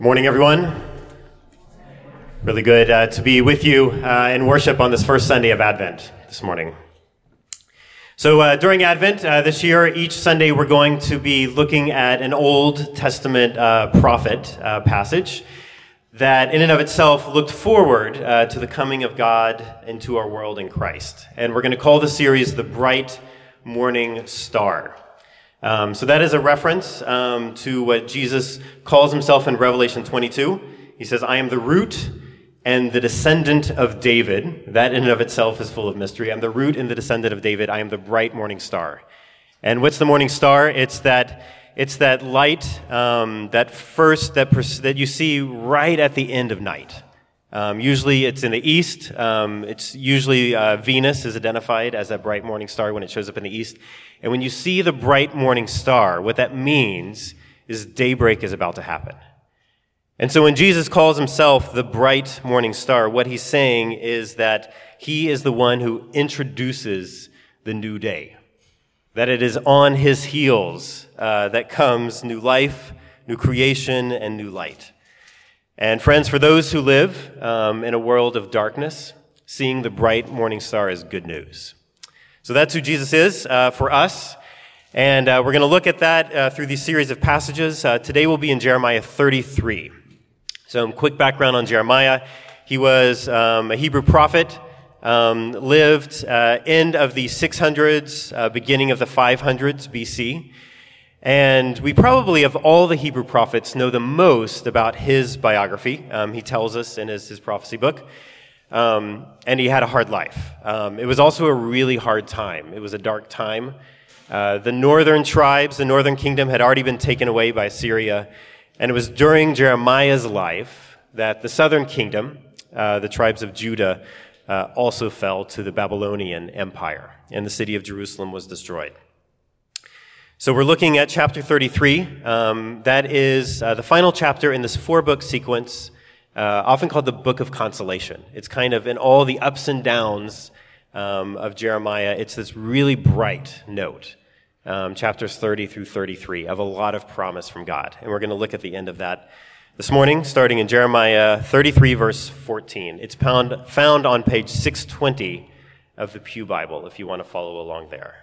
Morning, everyone. Really good to be with you in worship on this first Sunday of Advent this morning. So during Advent this year, each Sunday we're going to be looking at an Old Testament prophet passage that in and of itself looked forward to the coming of God into our world in Christ. And we're going to call the series The Bright Morning Star. So that is a reference to what Jesus calls himself in Revelation 22. He says, I am the root and the descendant of David. That in and of itself is full of mystery. I'm the root and the descendant of David. I am the bright morning star. And what's the morning star? It's that light, that you see right at the end of night. Usually it's in the east. It's usually Venus is identified as that bright morning star when it shows up in the east. And when you see the bright morning star, what that means is daybreak is about to happen. And so when Jesus calls himself the bright morning star, what he's saying is that he is the one who introduces the new day. That it is on his heels that comes new life, new creation, and new light. And friends, for those who live in a world of darkness, seeing the bright morning star is good news. So that's who Jesus is for us. And we're going to look at that through these series of passages. Today we'll be in Jeremiah 33. So quick background on Jeremiah. He was a Hebrew prophet, lived end of the 600s, beginning of the 500s BC. And we probably, of all the Hebrew prophets, know the most about his biography. He tells us in his prophecy book. And he had a hard life. It was also a really hard time. It was a dark time. The northern tribes, the northern kingdom, had already been taken away by Assyria. And it was during Jeremiah's life that the southern kingdom, the tribes of Judah, also fell to the Babylonian Empire. And the city of Jerusalem was destroyed. So we're looking at chapter 33. That is the final chapter in this four-book sequence, often called the Book of Consolation. It's kind of in all the ups and downs of Jeremiah, it's this really bright note, chapters 30 through 33, of a lot of promise from God. And we're going to look at the end of that this morning, starting in Jeremiah 33, verse 14. It's found on page 620 of the Pew Bible, if you want to follow along there.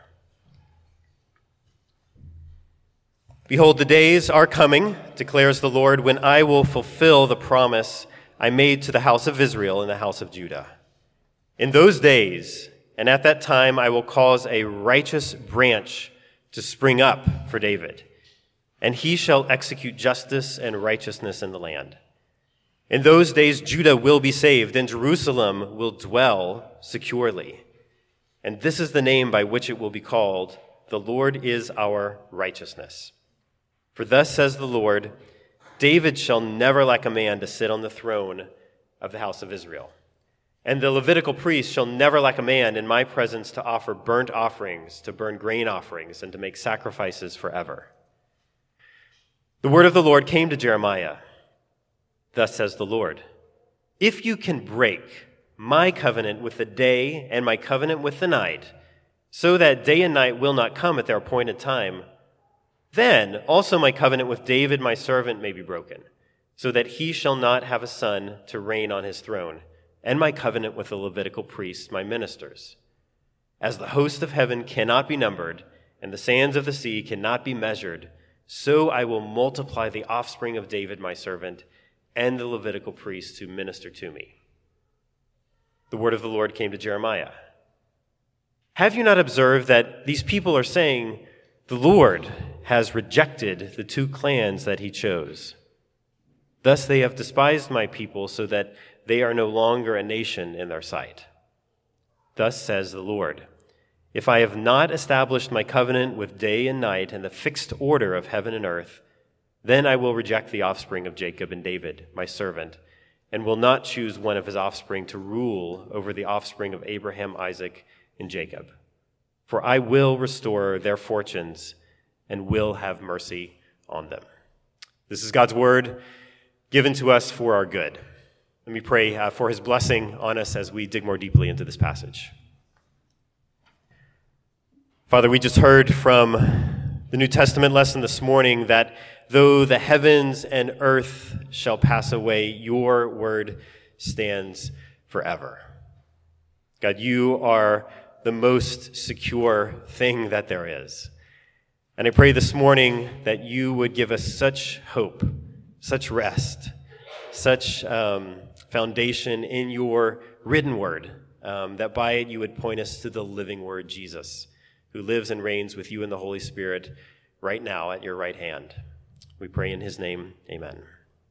Behold, the days are coming, declares the Lord, when I will fulfill the promise I made to the house of Israel and the house of Judah. In those days, and at that time, I will cause a righteous branch to spring up for David, and he shall execute justice and righteousness in the land. In those days, Judah will be saved, and Jerusalem will dwell securely. And this is the name by which it will be called, the Lord is our righteousness. For thus says the Lord, David shall never lack a man to sit on the throne of the house of Israel. And the Levitical priest shall never lack a man in my presence to offer burnt offerings, to burn grain offerings, and to make sacrifices forever. The word of the Lord came to Jeremiah. Thus says the Lord, if you can break my covenant with the day and my covenant with the night, so that day and night will not come at their appointed time, then also my covenant with David my servant may be broken, so that he shall not have a son to reign on his throne, and my covenant with the Levitical priests, my ministers. As the host of heaven cannot be numbered, and the sands of the sea cannot be measured, so I will multiply the offspring of David my servant, and the Levitical priests who minister to me. The word of the Lord came to Jeremiah. Have you not observed that these people are saying, the Lord has rejected the two clans that he chose. Thus they have despised my people so that they are no longer a nation in their sight. Thus says the Lord, if I have not established my covenant with day and night and the fixed order of heaven and earth, then I will reject the offspring of Jacob and David, my servant, and will not choose one of his offspring to rule over the offspring of Abraham, Isaac, and Jacob. For I will restore their fortunes and will have mercy on them. This is God's word given to us for our good. Let me pray for his blessing on us as we dig more deeply into this passage. Father, we just heard from the New Testament lesson this morning that though the heavens and earth shall pass away, your word stands forever. God, you are the most secure thing that there is. And I pray this morning that you would give us such hope, such rest, such foundation in your written word, that by it you would point us to the living word, Jesus, who lives and reigns with you in the Holy Spirit right now at your right hand. We pray in his name, amen.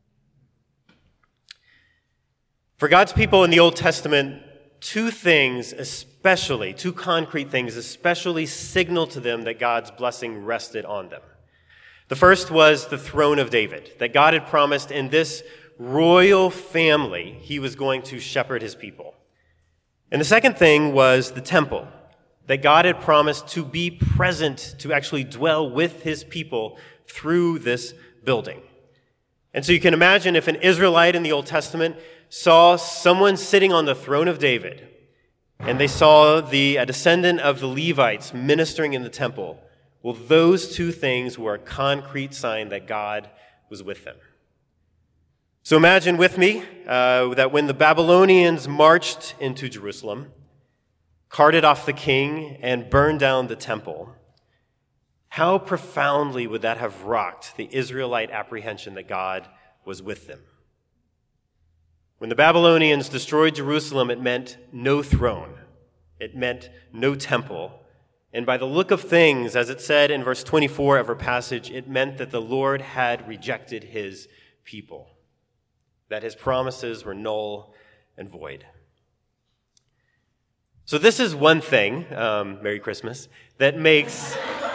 For God's people in the Old Testament, two concrete things especially signal to them that God's blessing rested on them. The first was the throne of David, that God had promised in this royal family he was going to shepherd his people. And the second thing was the temple, that God had promised to be present, to actually dwell with his people through this building. And so you can imagine if an Israelite in the Old Testament saw someone sitting on the throne of David, and they saw a descendant of the Levites ministering in the temple, well, those two things were a concrete sign that God was with them. So imagine with me that when the Babylonians marched into Jerusalem, carted off the king, and burned down the temple, how profoundly would that have rocked the Israelite apprehension that God was with them? When the Babylonians destroyed Jerusalem, it meant no throne. It meant no temple. And by the look of things, as it said in verse 24 of our passage, it meant that the Lord had rejected his people, that his promises were null and void. So this is one thing, Merry Christmas, that makes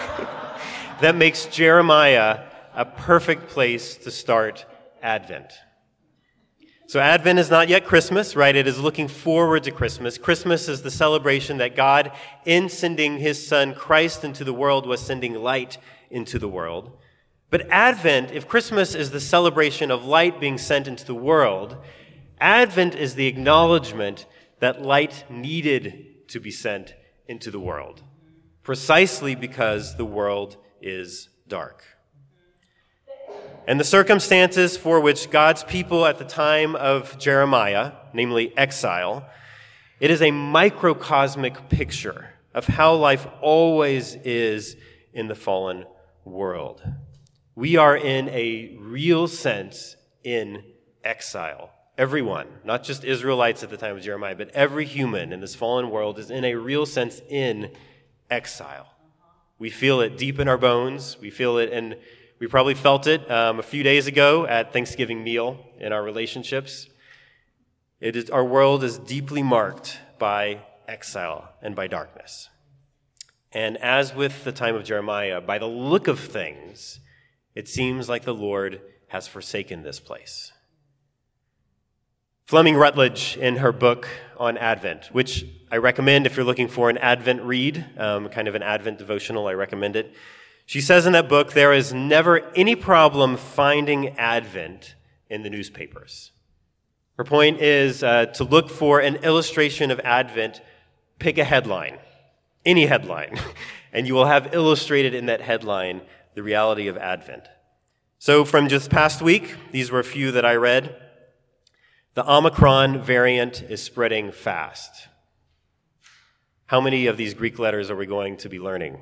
Jeremiah a perfect place to start Advent. So Advent is not yet Christmas, right? It is looking forward to Christmas. Christmas is the celebration that God, in sending his son Christ into the world, was sending light into the world. But Advent, if Christmas is the celebration of light being sent into the world, Advent is the acknowledgement that light needed to be sent into the world, precisely because the world is dark. And the circumstances for which God's people at the time of Jeremiah, namely exile, it is a microcosmic picture of how life always is in the fallen world. We are in a real sense in exile. Everyone, not just Israelites at the time of Jeremiah, but every human in this fallen world is in a real sense in exile. We feel it deep in our bones. We probably felt it a few days ago at Thanksgiving meal in our relationships. Our world is deeply marked by exile and by darkness. And as with the time of Jeremiah, by the look of things, it seems like the Lord has forsaken this place. Fleming Rutledge, in her book on Advent, which I recommend if you're looking for an Advent read, kind of an Advent devotional, I recommend it. She says in that book, there is never any problem finding Advent in the newspapers. Her point is to look for an illustration of Advent, pick a headline, any headline, and you will have illustrated in that headline the reality of Advent. So from just past week, these were a few that I read. The Omicron variant is spreading fast. How many of these Greek letters are we going to be learning?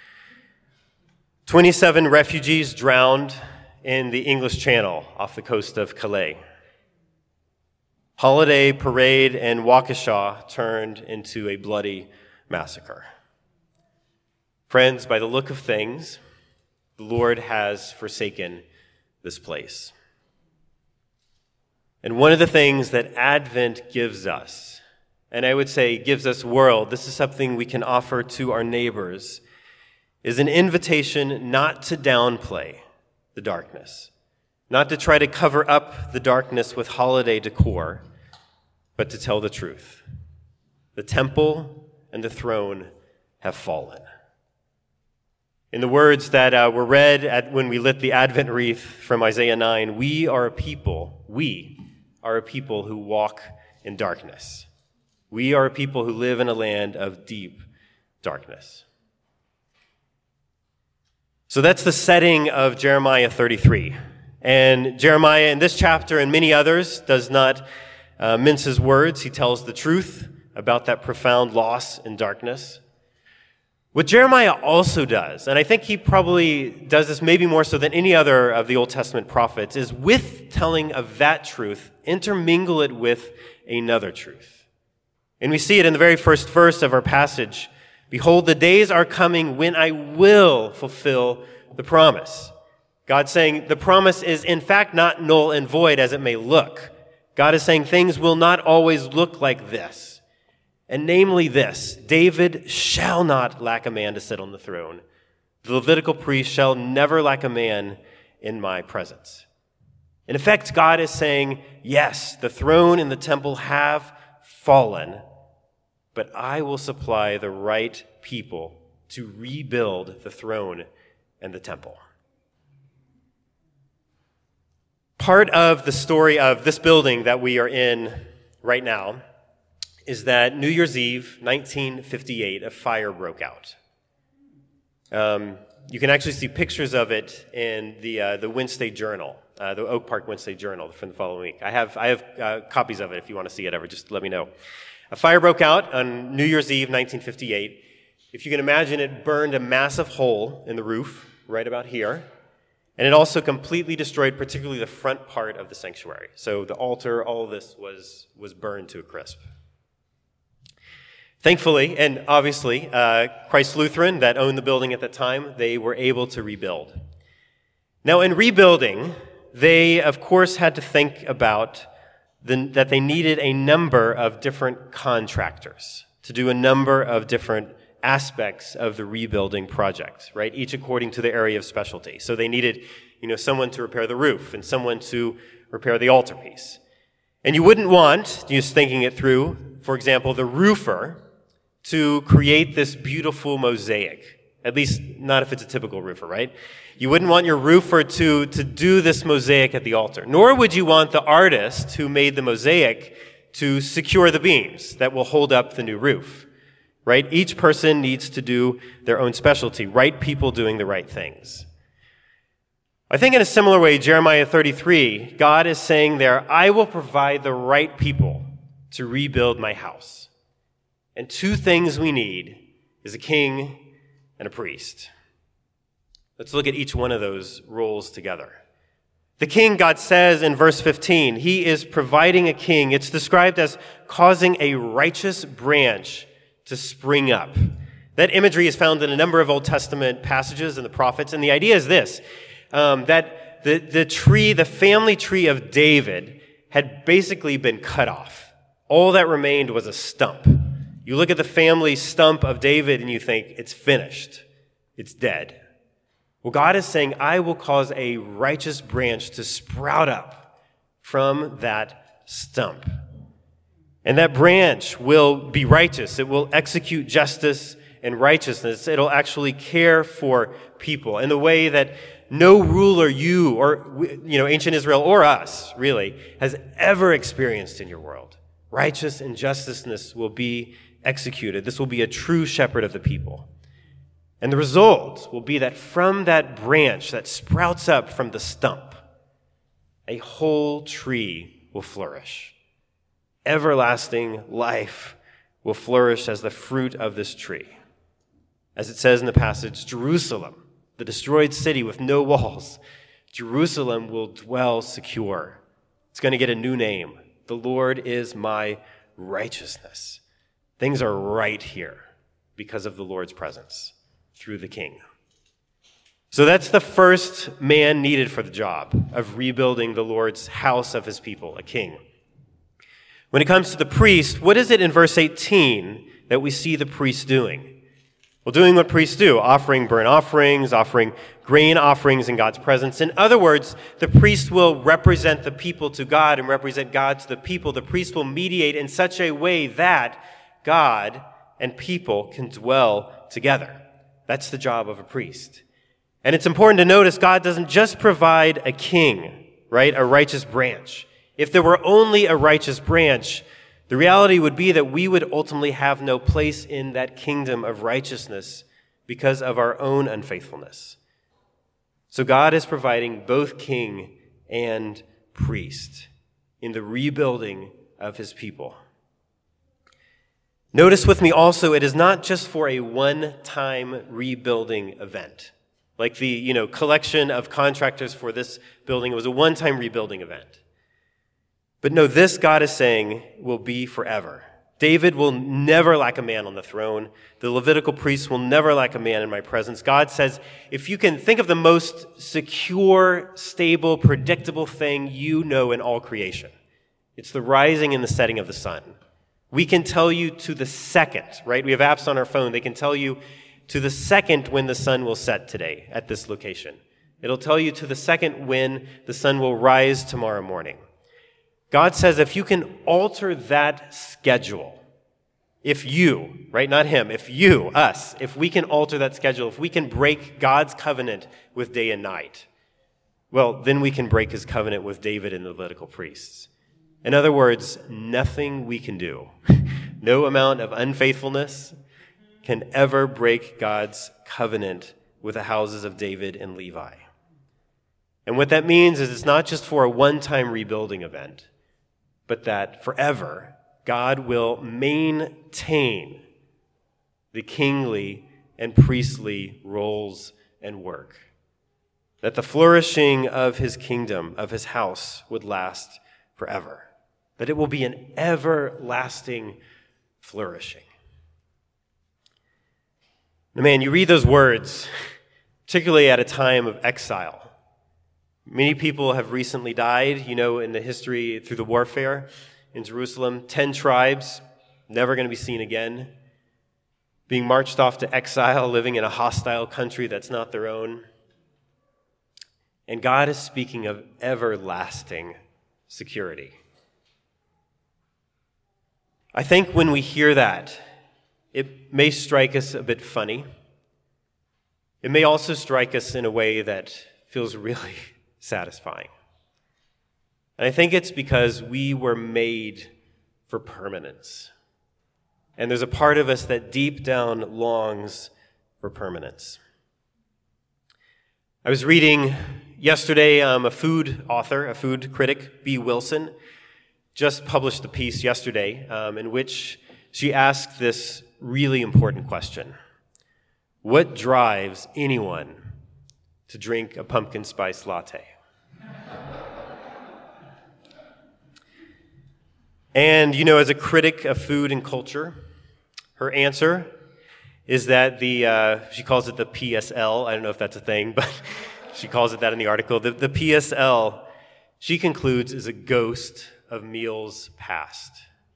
27 refugees drowned in the English Channel off the coast of Calais. Holiday parade in Waukesha turned into a bloody massacre. Friends, by the look of things, the Lord has forsaken this place. And one of the things that Advent gives us, and I would say gives us world, this is something we can offer to our neighbors, is an invitation not to downplay the darkness, not to try to cover up the darkness with holiday decor, but to tell the truth. The temple and the throne have fallen. In the words that were read when we lit the Advent wreath from Isaiah 9, we are a people who walk in darkness. We are a people who live in a land of deep darkness. So that's the setting of Jeremiah 33. And Jeremiah in this chapter and many others does not mince his words. He tells the truth about that profound loss and darkness. What Jeremiah also does, and I think he probably does this maybe more so than any other of the Old Testament prophets, is with telling of that truth, intermingle it with another truth. And we see it in the very first verse of our passage. Behold, the days are coming when I will fulfill the promise. God saying the promise is in fact not null and void as it may look. God is saying things will not always look like this. And namely this, David shall not lack a man to sit on the throne. The Levitical priest shall never lack a man in my presence. In effect, God is saying, yes, the throne and the temple have fallen, but I will supply the right people to rebuild the throne and the temple. Part of the story of this building that we are in right now is that New Year's Eve, 1958, a fire broke out. You can actually see pictures of it in the Wednesday Journal, the Oak Park Wednesday Journal from the following week. I have copies of it if you want to see it ever. Just let me know. A fire broke out on New Year's Eve, 1958. If you can imagine, it burned a massive hole in the roof right about here. And it also completely destroyed particularly the front part of the sanctuary. So the altar, all of this was burned to a crisp. Thankfully, and obviously, Christ Lutheran, that owned the building at that time, they were able to rebuild. Now, in rebuilding, they, of course, had to think about that they needed a number of different contractors to do a number of different aspects of the rebuilding project, right? Each according to the area of specialty. So they needed, someone to repair the roof and someone to repair the altarpiece. And you wouldn't want, just thinking it through, for example, the roofer to create this beautiful mosaic, at least not if it's a typical roofer, right? You wouldn't want your roofer to do this mosaic at the altar, nor would you want the artist who made the mosaic to secure the beams that will hold up the new roof, right? Each person needs to do their own specialty, right people doing the right things. I think in a similar way, Jeremiah 33, God is saying there, I will provide the right people to rebuild my house. And two things we need is a king and a priest. Let's look at each one of those roles together. The king, God says in verse 15, he is providing a king. It's described as causing a righteous branch to spring up. That imagery is found in a number of Old Testament passages in the prophets, and the idea is this, that the family tree of David had basically been cut off. All that remained was a stump. You look at the family stump of David and you think, it's finished. It's dead. Well, God is saying, I will cause a righteous branch to sprout up from that stump. And that branch will be righteous. It will execute justice and righteousness. It'll actually care for people in the way that no ruler you or, ancient Israel or us, really, has ever experienced in your world. Righteous and justiceness will be executed. This will be a true shepherd of the people. And the result will be that from that branch that sprouts up from the stump, a whole tree will flourish. Everlasting life will flourish as the fruit of this tree. As it says in the passage, Jerusalem, the destroyed city with no walls, Jerusalem will dwell secure. It's going to get a new name. The Lord is my righteousness. Things are right here because of the Lord's presence through the king. So that's the first man needed for the job of rebuilding the Lord's house of his people, a king. When it comes to the priest, what is it in verse 18 that we see the priest doing? Well, doing what priests do, offering burnt offerings, offering grain offerings in God's presence. In other words, the priest will represent the people to God and represent God to the people. The priest will mediate in such a way that God and people can dwell together. That's the job of a priest. And it's important to notice God doesn't just provide a king, right? A righteous branch. If there were only a righteous branch, the reality would be that we would ultimately have no place in that kingdom of righteousness because of our own unfaithfulness. So God is providing both king and priest in the rebuilding of his people. Notice with me also, it is not just for a one-time rebuilding event. Like the, collection of contractors for this building, it was a one-time rebuilding event. But no, this God is saying will be forever. David will never lack a man on the throne. The Levitical priests will never lack a man in my presence. God says, if you can think of the most secure, stable, predictable thing you know in all creation, it's the rising and the setting of the sun. We can tell you to the second, right? We have apps on our phone. They can tell you to the second when the sun will set today at this location. It'll tell you to the second when the sun will rise tomorrow morning. God says if you can alter that schedule, if you, right, not him, if you, us, if we can alter that schedule, if we can break God's covenant with day and night, well, then we can break his covenant with David and the Levitical priests. In other words, nothing we can do, no amount of unfaithfulness can ever break God's covenant with the houses of David and Levi. And what that means is it's not just for a one-time rebuilding event, but that forever God will maintain the kingly and priestly roles and work. That the flourishing of his kingdom, of his house, would last forever. That it will be an everlasting flourishing. Now, man, you read those words, particularly at a time of exile. Many people have recently died, in the history through the warfare in Jerusalem. 10 tribes, never going to be seen again, being marched off to exile, living in a hostile country that's not their own. And God is speaking of everlasting security. I think when we hear that, it may strike us a bit funny. It may also strike us in a way that feels really satisfying. And I think it's because we were made for permanence. And there's a part of us that deep down longs for permanence. I was reading yesterday, a food author, a food critic, Bee Wilson, just published a piece yesterday in which she asked this really important question. What drives anyone to drink a pumpkin spice latte? And, as a critic of food and culture, her answer is that she calls it the PSL. I don't know if that's a thing, but she calls it that in the article. The PSL, she concludes, is a ghost of meals past.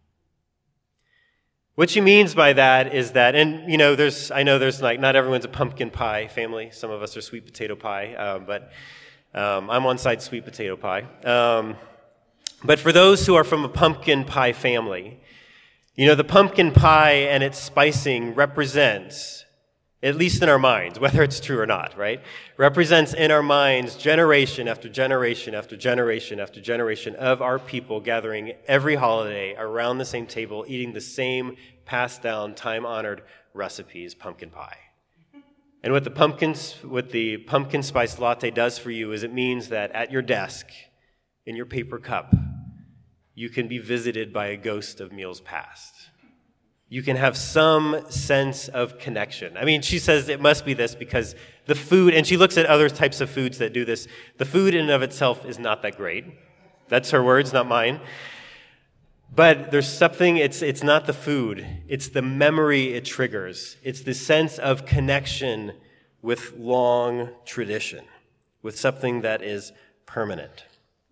What she means by that is that, and I know there's not everyone's a pumpkin pie family. Some of us are sweet potato pie, but I'm on side sweet potato pie. But for those who are from a pumpkin pie family, the pumpkin pie and its spicing represents, at least in our minds, whether it's true or not, right? Represents in our minds generation after generation after generation after generation of our people gathering every holiday around the same table, eating the same passed down, time-honored recipes, pumpkin pie. And what the pumpkin spice latte does for you is it means that at your desk, in your paper cup, you can be visited by a ghost of meals past. You can have some sense of connection. I mean, she says it must be this because the food, and she looks at other types of foods that do this, the food in and of itself is not that great. That's her words, not mine. But there's something, it's not the food, it's the memory it triggers. It's the sense of connection with long tradition, with something that is permanent.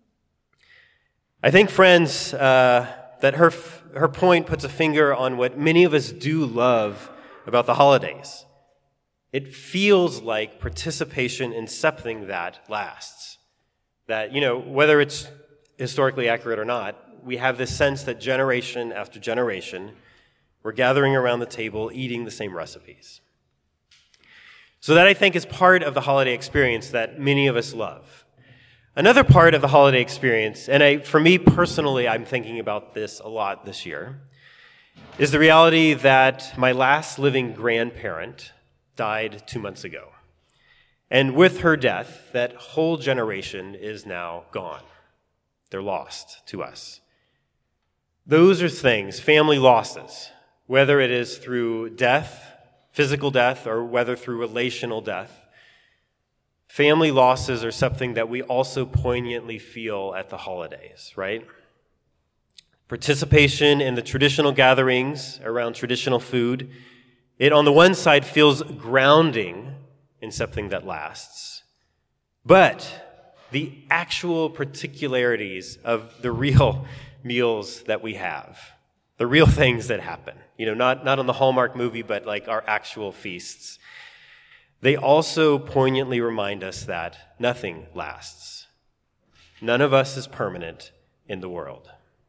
I think, friends, that her point puts a finger on what many of us do love about the holidays. It feels like participation in something that lasts. That, whether it's historically accurate or not, we have this sense that generation after generation, we're gathering around the table, eating the same recipes. So that, I think, is part of the holiday experience that many of us love. Another part of the holiday experience, and for me personally, I'm thinking about this a lot this year, is the reality that my last living grandparent died 2 months ago. And with her death, that whole generation is now gone. They're lost to us. Those are things, family losses, whether it is through death, physical death, or whether through relational death. Family losses are something that we also poignantly feel at the holidays, right? Participation in the traditional gatherings around traditional food, it on the one side feels grounding in something that lasts. But the actual particularities of the real meals that we have, the real things that happen, not on the Hallmark movie, but like our actual feasts, they also poignantly remind us that nothing lasts. None of us is permanent in the world.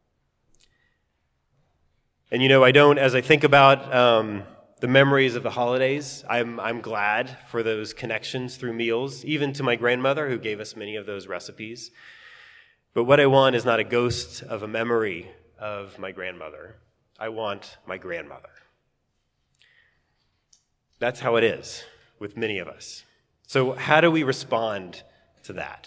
And as I think about the memories of the holidays, I'm glad for those connections through meals, even to my grandmother who gave us many of those recipes. But what I want is not a ghost of a memory of my grandmother. I want my grandmother. That's how it is with many of us. So how do we respond to that?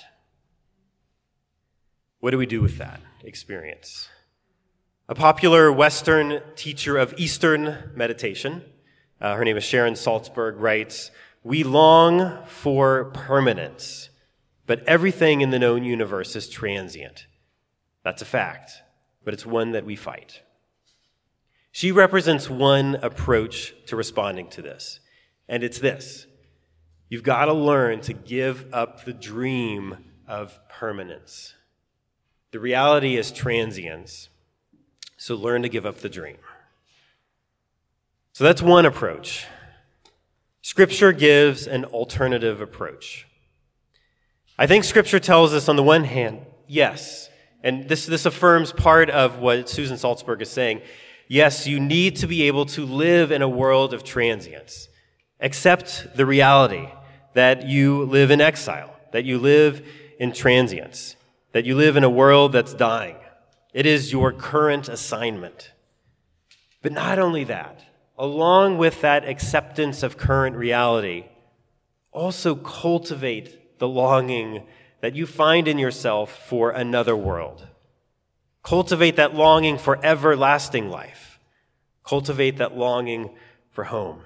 What do we do with that experience? A popular Western teacher of Eastern meditation, her name is Sharon Salzberg, writes, "We long for permanence, but everything in the known universe is transient. That's a fact, but it's one that we fight." She represents one approach to responding to this, and it's this. You've got to learn to give up the dream of permanence. The reality is transience, so learn to give up the dream. So that's one approach. Scripture gives an alternative approach. I think Scripture tells us on the one hand, yes, and this affirms part of what Susan Salzberg is saying. Yes, you need to be able to live in a world of transience. Accept the reality that you live in exile, that you live in transience, that you live in a world that's dying. It is your current assignment. But not only that, along with that acceptance of current reality, also cultivate the longing that you find in yourself for another world. Cultivate that longing for everlasting life. Cultivate that longing for home.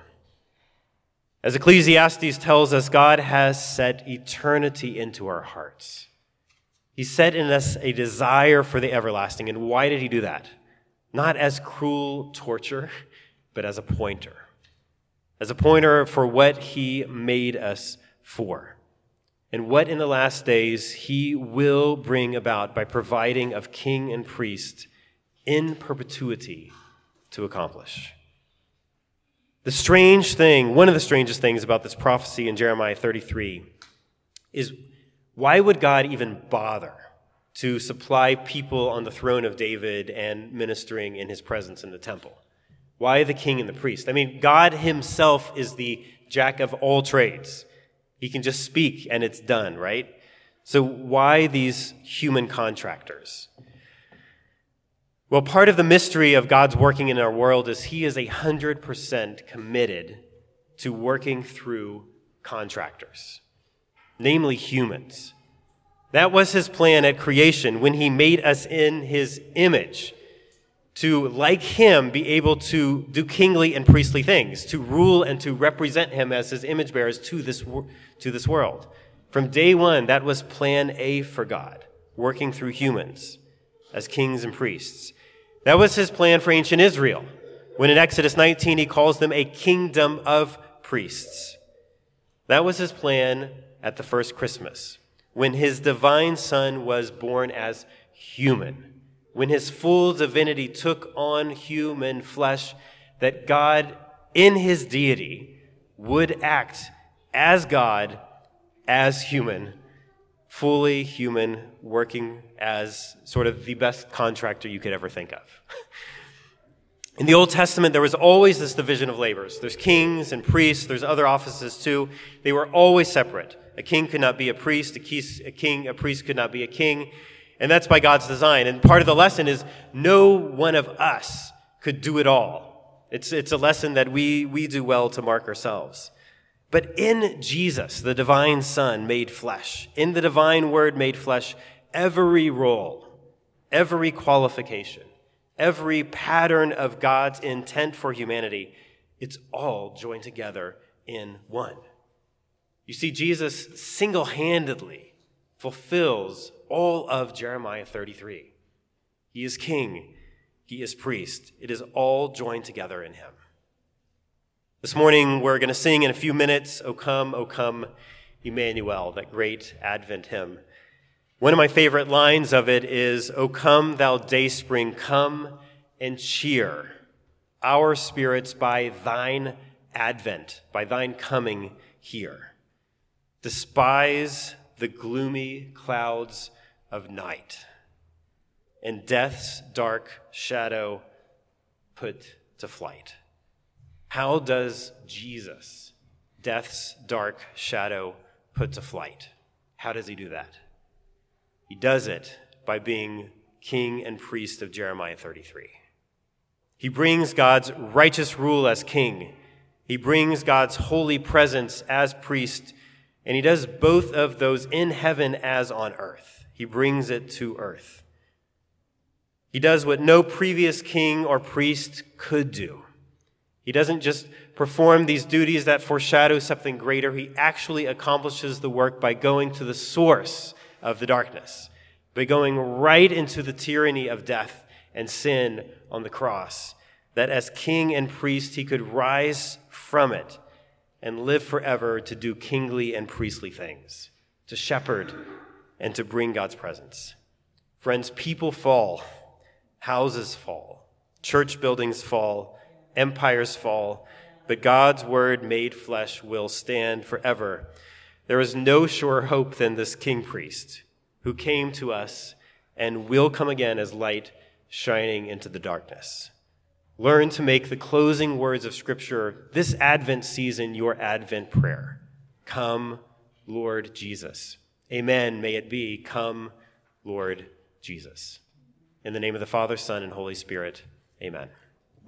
As Ecclesiastes tells us, God has set eternity into our hearts. He set in us a desire for the everlasting. And why did he do that? Not as cruel torture, but as a pointer. As a pointer for what he made us for. And what in the last days he will bring about by providing of king and priest in perpetuity to accomplish. The strange thing, one of the strangest things about this prophecy in Jeremiah 33 is why would God even bother to supply people on the throne of David and ministering in his presence in the temple? Why the king and the priest? I mean, God himself is the jack of all trades. He can just speak and it's done, right? So why these human contractors? Well, part of the mystery of God's working in our world is he is 100% committed to working through contractors, namely humans. That was his plan at creation when he made us in his image to, like him, be able to do kingly and priestly things, to rule and to represent him as his image bearers to this world. From day one, that was plan A for God, working through humans as kings and priests. That was his plan for ancient Israel, when in Exodus 19 he calls them a kingdom of priests. That was his plan at the first Christmas, when his divine Son was born as human, when his full divinity took on human flesh, that God, in his deity, would act as God, as human, fully human, working as sort of the best contractor you could ever think of. In the Old Testament, there was always this division of labors. There's kings and priests. There's other offices too. They were always separate. A king could not be a priest. A priest could not be a king. And that's by God's design. And part of the lesson is no one of us could do it all. It's a lesson that we do well to mark ourselves. But in Jesus, the divine Son made flesh, in the divine Word made flesh, every role, every qualification, every pattern of God's intent for humanity, it's all joined together in one. You see, Jesus single-handedly fulfills all of Jeremiah 33. He is king. He is priest. It is all joined together in him. This morning, we're going to sing in a few minutes, O come, Emmanuel, that great Advent hymn. One of my favorite lines of it is, O come, thou dayspring, come and cheer our spirits by thine advent, by thine coming here. Despise the gloomy clouds of night, and death's dark shadow put to flight. How does Jesus, death's dark shadow, put to flight? How does he do that? He does it by being king and priest of Jeremiah 33. He brings God's righteous rule as king. He brings God's holy presence as priest, and he does both of those in heaven as on earth. He brings it to earth. He does what no previous king or priest could do. He doesn't just perform these duties that foreshadow something greater. He actually accomplishes the work by going to the source of the darkness, by going right into the tyranny of death and sin on the cross, that as king and priest he could rise from it and live forever to do kingly and priestly things, to shepherd and to bring God's presence. Friends, people fall, houses fall, church buildings fall, empires fall, but God's word made flesh will stand forever. There is no surer hope than this king priest who came to us and will come again as light shining into the darkness. Learn to make the closing words of Scripture this Advent season your Advent prayer. Come, Lord Jesus. Amen. May it be, come, Lord Jesus. In the name of the Father, Son, and Holy Spirit, amen.